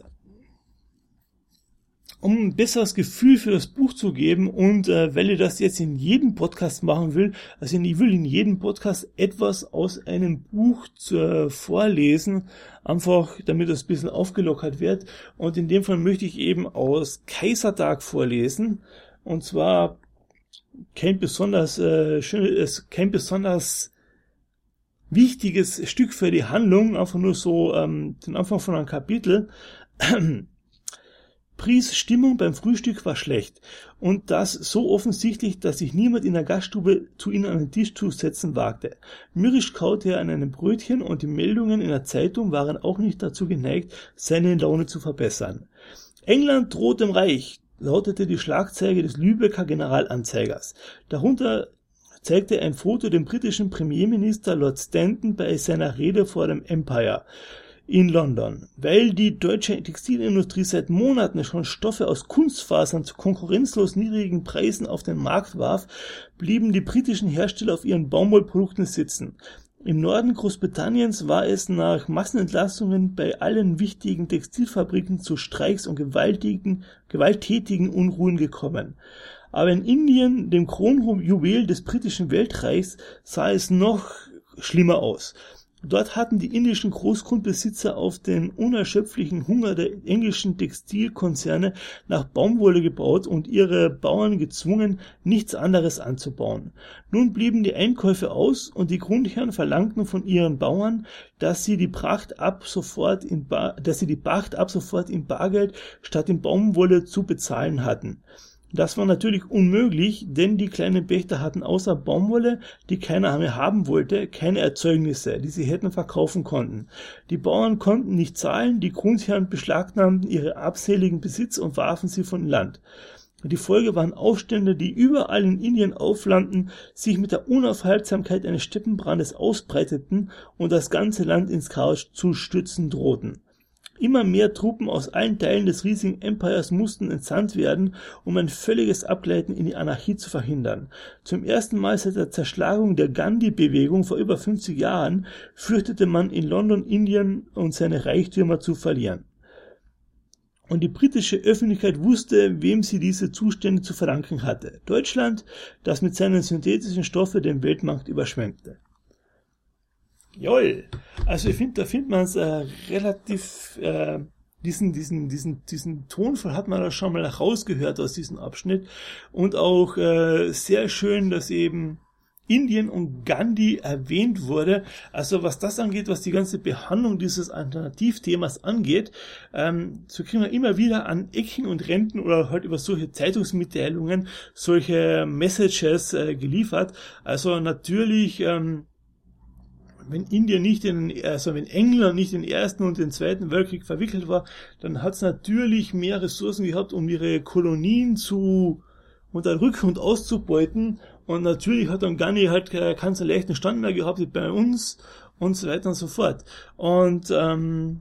Um ein besseres Gefühl für das Buch zu geben und äh, weil ich das jetzt in jedem Podcast machen will, also ich will in jedem Podcast etwas aus einem Buch zu, äh, vorlesen, einfach damit das ein bisschen aufgelockert wird und in dem Fall möchte ich eben aus Kaisertag vorlesen Und zwar kein besonders äh, schönes, kein besonders wichtiges Stück für die Handlung, einfach nur so ähm, den Anfang von einem Kapitel. Pries Stimmung beim Frühstück war schlecht und das so offensichtlich, dass sich niemand in der Gaststube zu ihnen an den Tisch zu setzen wagte. Mürrisch kaute er an einem Brötchen und die Meldungen in der Zeitung waren auch nicht dazu geneigt, seine Laune zu verbessern. England droht dem Reich, lautete die Schlagzeile des Lübecker Generalanzeigers. Darunter zeigte ein Foto den britischen Premierminister Lord Stanton bei seiner Rede vor dem Empire in London. Weil die deutsche Textilindustrie seit Monaten schon Stoffe aus Kunstfasern zu konkurrenzlos niedrigen Preisen auf den Markt warf, blieben die britischen Hersteller auf ihren Baumwollprodukten sitzen. Im Norden Großbritanniens war es nach Massenentlassungen bei allen wichtigen Textilfabriken zu Streiks und gewaltigen, gewalttätigen Unruhen gekommen. Aber in Indien, dem Kronjuwel des britischen Weltreichs, sah es noch schlimmer aus. Dort hatten die indischen Großgrundbesitzer auf den unerschöpflichen Hunger der englischen Textilkonzerne nach Baumwolle gebaut und ihre Bauern gezwungen, nichts anderes anzubauen. Nun blieben die Einkäufe aus und die Grundherren verlangten von ihren Bauern, dass sie die Pacht ab sofort in Bar, dass sie die Pacht ab sofort in Bargeld statt in Baumwolle zu bezahlen hatten. Das war natürlich unmöglich, denn die kleinen Pächter hatten außer Baumwolle, die keiner mehr haben wollte, keine Erzeugnisse, die sie hätten verkaufen konnten. Die Bauern konnten nicht zahlen, die Grundherren beschlagnahmten ihre abseligen Besitz und warfen sie von Land. Die Folge waren Aufstände, die überall in Indien aufflammten, sich mit der Unaufhaltsamkeit eines Steppenbrandes ausbreiteten und das ganze Land ins Chaos zu stürzen drohten. Immer mehr Truppen aus allen Teilen des riesigen Empires mussten entsandt werden, um ein völliges Abgleiten in die Anarchie zu verhindern. Zum ersten Mal seit der Zerschlagung der Gandhi-Bewegung vor über fünfzig Jahren fürchtete man in London, Indien und seine Reichtümer zu verlieren. Und die britische Öffentlichkeit wusste, wem sie diese Zustände zu verdanken hatte. Deutschland, das mit seinen synthetischen Stoffen den Weltmarkt überschwemmte. Joll, also ich finde, da findet man es äh, relativ, äh, diesen, diesen, diesen, diesen Tonfall hat man da schon mal rausgehört aus diesem Abschnitt und auch äh, sehr schön, dass eben Indien und Gandhi erwähnt wurde. Also was das angeht, was die ganze Behandlung dieses Alternativthemas angeht, ähm, so kriegen wir immer wieder an Ecken und Renten oder halt über solche Zeitungsmitteilungen solche Messages äh, geliefert. Also natürlich, ähm, wenn Indien nicht in, also wenn England nicht in den Ersten und den Zweiten Weltkrieg verwickelt war, dann hat es natürlich mehr Ressourcen gehabt, um ihre Kolonien zu unterdrücken und auszubeuten. Und natürlich hat dann Gandhi halt keinen so leichten Stand mehr gehabt wie bei uns und so weiter und so fort. Und ähm,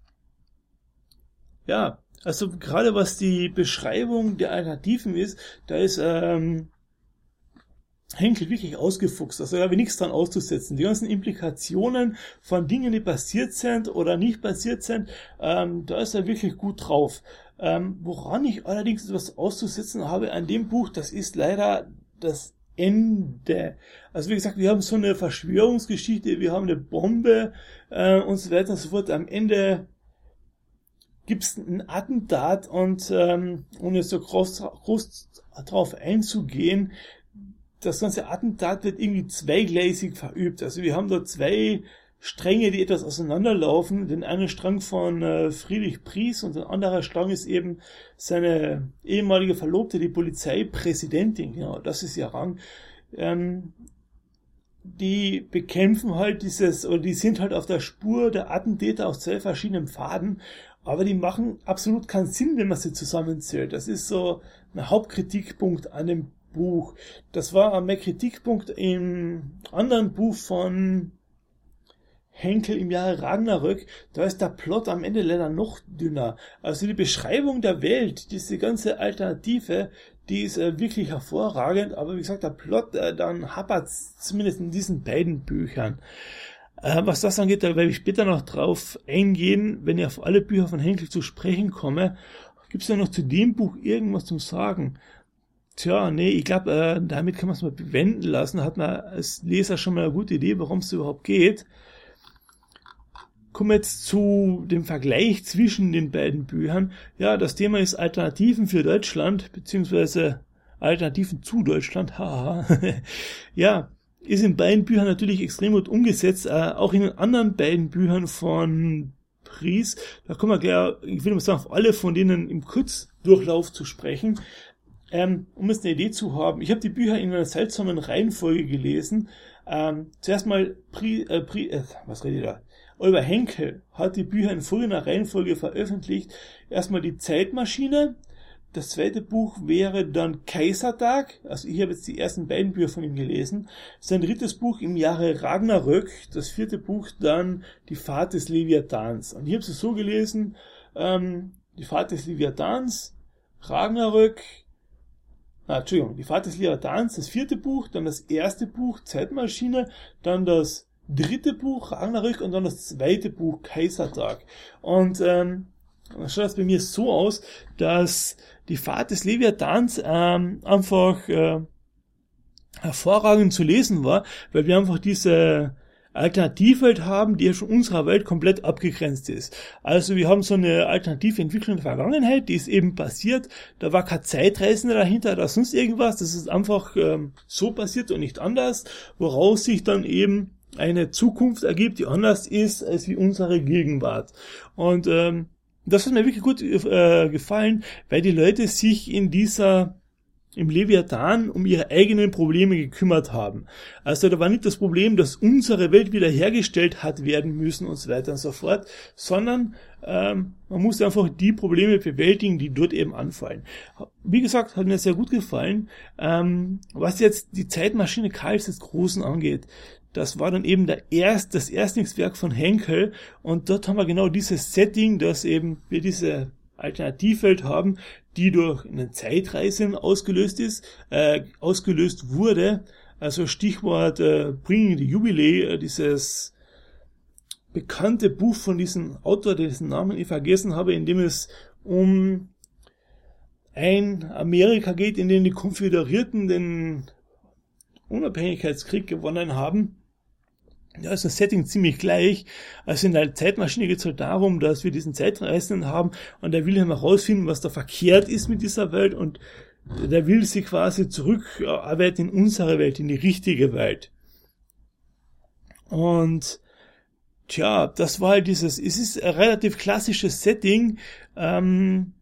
ja, also gerade was die Beschreibung der Alternativen ist, da ist ähm, Henkel wirklich ausgefuchst, also da habe ich nichts dran auszusetzen. Die ganzen Implikationen von Dingen, die passiert sind oder nicht passiert sind, ähm, da ist er wirklich gut drauf. Ähm, woran ich allerdings etwas auszusetzen habe an dem Buch, das ist leider das Ende. Also wie gesagt, wir haben so eine Verschwörungsgeschichte, wir haben eine Bombe äh, und so weiter und so fort. Am Ende gibt's ein Attentat und ähm, ohne so groß, groß drauf einzugehen, das ganze Attentat wird irgendwie zweigleisig verübt. Also wir haben da zwei Stränge, die etwas auseinanderlaufen. Den einen Strang von äh, Friedrich Pries und der andere Strang ist eben seine ehemalige Verlobte, die Polizeipräsidentin. Genau, das ist ihr Rang. Ähm, die bekämpfen halt dieses, oder die sind halt auf der Spur der Attentäter auf zwei verschiedenen Pfaden, aber die machen absolut keinen Sinn, wenn man sie zusammenzählt. Das ist so ein Hauptkritikpunkt an dem Buch. Das war mein Kritikpunkt im anderen Buch von Henkel im Jahre Ragnarök. Da ist der Plot am Ende leider noch dünner. Also die Beschreibung der Welt, diese ganze Alternative, die ist äh, wirklich hervorragend, aber wie gesagt, der Plot, äh, dann hapert es zumindest in diesen beiden Büchern. Äh, was das angeht, da werde ich später noch drauf eingehen, wenn ich auf alle Bücher von Henkel zu sprechen komme. Gibt es ja noch zu dem Buch irgendwas zum Sagen? Tja, nee, ich glaube, äh, damit kann man es mal bewenden lassen. Da hat man als Leser schon mal eine gute Idee, worum es überhaupt geht. Kommen wir jetzt zu dem Vergleich zwischen den beiden Büchern. Ja, das Thema ist Alternativen für Deutschland, beziehungsweise Alternativen zu Deutschland, haha, ja, ist in beiden Büchern natürlich extrem gut umgesetzt, äh, auch in den anderen beiden Büchern von Pries, da kommen wir gleich, ich will mal sagen, auf alle von denen im Kurzdurchlauf zu sprechen, ähm, um jetzt eine Idee zu haben. Ich habe die Bücher in einer seltsamen Reihenfolge gelesen. Ähm, zuerst mal, Pri, äh, Pri, äh, was rede ich da? Oliver Henkel hat die Bücher in folgender Reihenfolge veröffentlicht. Erstmal die Zeitmaschine. Das zweite Buch wäre dann Kaisertag. Also ich habe jetzt die ersten beiden Bücher von ihm gelesen. Sein drittes Buch im Jahre Ragnarök. Das vierte Buch dann Die Fahrt des Leviathans. Und ich habe es so gelesen, ähm, Die Fahrt des Leviathans, Ragnarök, ah, Entschuldigung, Die Fahrt des Leviathans, das vierte Buch, dann das erste Buch Zeitmaschine, dann das dritte Buch Ragnarök und dann das zweite Buch Kaisertag. Und ähm, dann schaut das bei mir so aus, dass die Fahrt des Leviathans ähm, einfach äh, hervorragend zu lesen war, weil wir einfach diese Alternativwelt haben, die ja von unserer Welt komplett abgegrenzt ist. Also wir haben so eine alternative Entwicklung der Vergangenheit, die ist eben passiert, da war kein Zeitreisender dahinter oder sonst irgendwas, das ist einfach ähm, so passiert und nicht anders, woraus sich dann eben eine Zukunft ergibt, die anders ist als wie unsere Gegenwart. Und ähm, das hat mir wirklich gut äh, gefallen, weil die Leute sich in dieser, im Leviathan um ihre eigenen Probleme gekümmert haben. Also da war nicht das Problem, dass unsere Welt wiederhergestellt hat werden müssen und so weiter und so fort, sondern ähm, man muss einfach die Probleme bewältigen, die dort eben anfallen. Wie gesagt, hat mir sehr gut gefallen. Ähm, was jetzt die Zeitmaschine Karls des Großen angeht, das war dann eben der erst, das Erstlingswerk von Henkel und dort haben wir genau dieses Setting, dass eben wir diese Alternativwelt haben, die durch eine Zeitreise ausgelöst ist, äh, ausgelöst wurde. Also Stichwort äh, Bringing the Jubilee, äh, dieses bekannte Buch von diesem Autor, dessen Namen ich vergessen habe, in dem es um ein Amerika geht, in dem die Konföderierten den Unabhängigkeitskrieg gewonnen haben. Ja, ist das Setting ziemlich gleich. Also in der Zeitmaschine geht es halt darum, dass wir diesen Zeitreisenden haben und der will ja mal rausfinden, was da verkehrt ist mit dieser Welt und der will sie quasi zurückarbeiten in unsere Welt, in die richtige Welt. Und tja, das war halt dieses, es ist ein relativ klassisches Setting, ähm,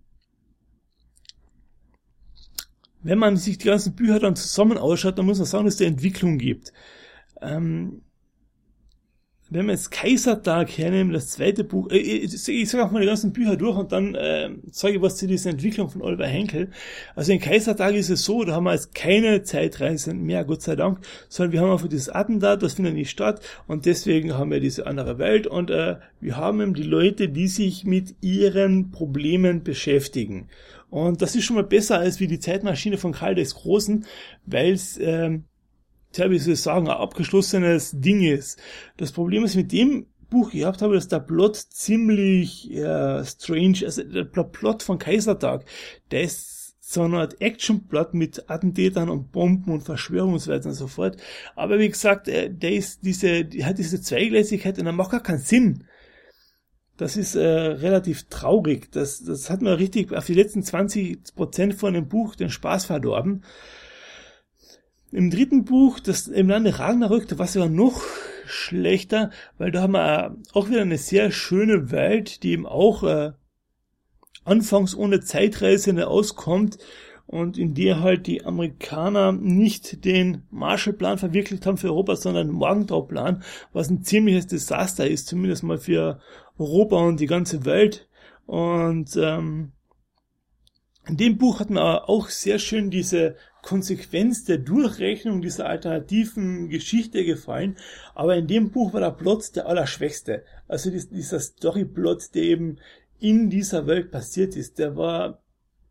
wenn man sich die ganzen Bücher dann zusammen ausschaut, dann muss man sagen, dass es eine Entwicklung gibt. Ähm, wenn wir jetzt Kaisertag hernehmen, das zweite Buch, äh, ich, ich sage auch mal die ganzen Bücher durch und dann äh, sage ich was zu dieser Entwicklung von Oliver Henkel. Also in Kaisertag ist es so, da haben wir jetzt keine Zeitreisen mehr, Gott sei Dank, sondern wir haben einfach dieses Attentat, das findet nicht statt und deswegen haben wir diese andere Welt und äh, wir haben eben die Leute, die sich mit ihren Problemen beschäftigen. Und das ist schon mal besser als wie die Zeitmaschine von Karl des Großen, weil es ähm, tja, wie soll ich sagen, ein abgeschlossenes Ding ist. Das Problem ist mit dem Buch gehabt habe, dass der Plot ziemlich äh, strange, also der Plot von Kaisertag, der ist so eine Art Action-Plot mit Attentätern und Bomben und Verschwörung und so weiter und so fort. Aber wie gesagt, äh, der ist diese, der hat diese Zweigleisigkeit und der macht gar keinen Sinn. Das ist äh, relativ traurig. Das, das hat mir richtig auf die letzten zwanzig Prozent von dem Buch den Spaß verdorben. Im dritten Buch, das im Lande Ragnarök, da war es ja noch schlechter, weil da haben wir auch wieder eine sehr schöne Welt, die eben auch äh, anfangs ohne Zeitreisende auskommt und in der halt die Amerikaner nicht den Marshallplan verwirklicht haben für Europa, sondern den Morgenthau-Plan, was ein ziemliches Desaster ist, zumindest mal für Europa und die ganze Welt. Und ähm, in dem Buch hat man auch sehr schön diese Konsequenz der Durchrechnung dieser alternativen Geschichte gefallen, aber in dem Buch war der Plot der allerschwächste. Also dieser Storyplot, der eben in dieser Welt passiert ist, der war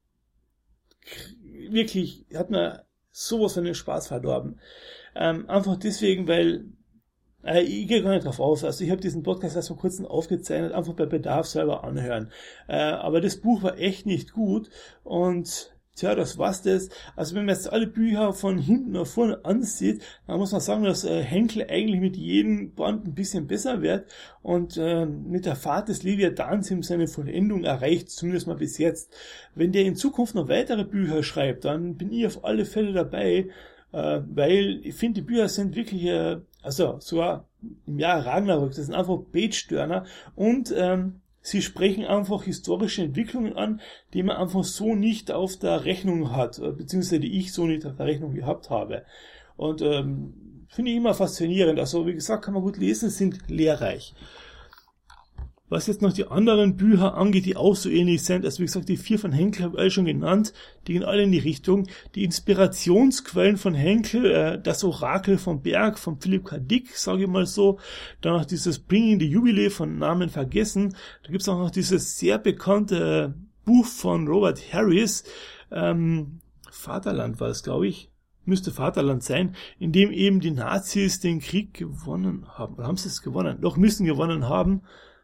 wirklich, hat mir sowas von den Spaß verdorben. Ähm, einfach deswegen, weil äh, ich gehe gar nicht drauf aus. Also ich habe diesen Podcast erst vor kurzem aufgezeichnet, einfach bei Bedarf selber anhören. Äh, aber das Buch war echt nicht gut und Tja, das war's das. Also wenn man jetzt alle Bücher von hinten nach vorne ansieht, dann muss man sagen, dass äh, Henkel eigentlich mit jedem Band ein bisschen besser wird und äh, mit der Fahrt des Leviathans ihm seine Vollendung erreicht, zumindest mal bis jetzt. Wenn der in Zukunft noch weitere Bücher schreibt, dann bin ich auf alle Fälle dabei, äh, weil ich finde, die Bücher sind wirklich, äh, also sogar im Jahr Ragnarök, das sind einfach Page-Turner und ähm, sie sprechen einfach historische Entwicklungen an, die man einfach so nicht auf der Rechnung hat, beziehungsweise die ich so nicht auf der Rechnung gehabt habe. Und ähm, finde ich immer faszinierend. Also wie gesagt, kann man gut lesen, sind lehrreich. Was jetzt noch die anderen Bücher angeht, die auch so ähnlich sind, also wie gesagt, die vier von Henkel habe ich alle schon genannt, die gehen alle in die Richtung. Die Inspirationsquellen von Henkel, äh, das Orakel vom Berg von Philipp K. Dick, sage ich mal so, dann noch dieses Bringing the Jubilee von Namen vergessen, da gibt es auch noch dieses sehr bekannte Buch von Robert Harris, ähm, Vaterland war es, glaube ich, müsste Vaterland sein, in dem eben die Nazis den Krieg gewonnen haben, oder haben sie es gewonnen? Doch, müssen gewonnen haben.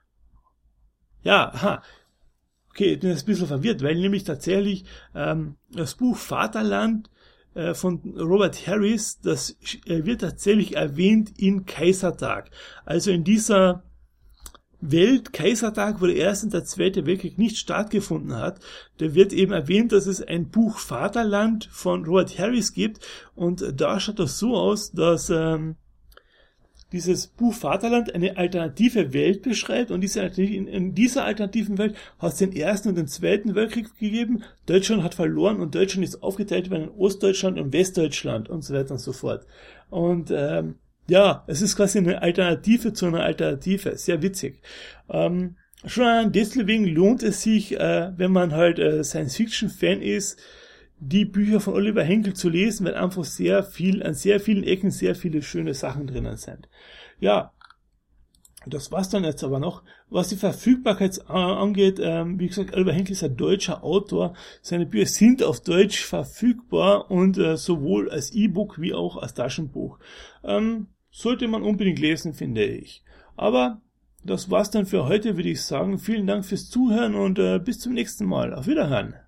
Ja, aha. Okay, ich bin jetzt ein bisschen verwirrt, weil nämlich tatsächlich ähm, das Buch Vaterland äh, von Robert Harris, das äh, wird tatsächlich erwähnt in Kaisertag. Also in dieser Welt, Kaisertag, wo der Erste und der Zweite Weltkrieg nicht stattgefunden hat, da wird eben erwähnt, dass es ein Buch Vaterland von Robert Harris gibt und da schaut das so aus, dass ähm, dieses Buch Vaterland eine alternative Welt beschreibt und diese, in, in dieser alternativen Welt hat es den Ersten und den Zweiten Weltkrieg gegeben. Deutschland hat verloren und Deutschland ist aufgeteilt in Ostdeutschland und Westdeutschland und so weiter und so fort. Und ähm, ja, es ist quasi eine Alternative zu einer Alternative. Sehr witzig. Ähm, schon deswegen lohnt es sich, äh, wenn man halt äh, Science-Fiction-Fan ist, die Bücher von Oliver Henkel zu lesen, weil einfach sehr viel, an sehr vielen Ecken sehr viele schöne Sachen drinnen sind. Ja, das war's dann jetzt aber noch. Was die Verfügbarkeit angeht, ähm, wie gesagt, Oliver Henkel ist ein deutscher Autor. Seine Bücher sind auf Deutsch verfügbar und äh, sowohl als E-Book wie auch als Taschenbuch. Ähm, sollte man unbedingt lesen, finde ich. Aber das war's dann für heute, würde ich sagen. Vielen Dank fürs Zuhören und äh, bis zum nächsten Mal. Auf Wiederhören.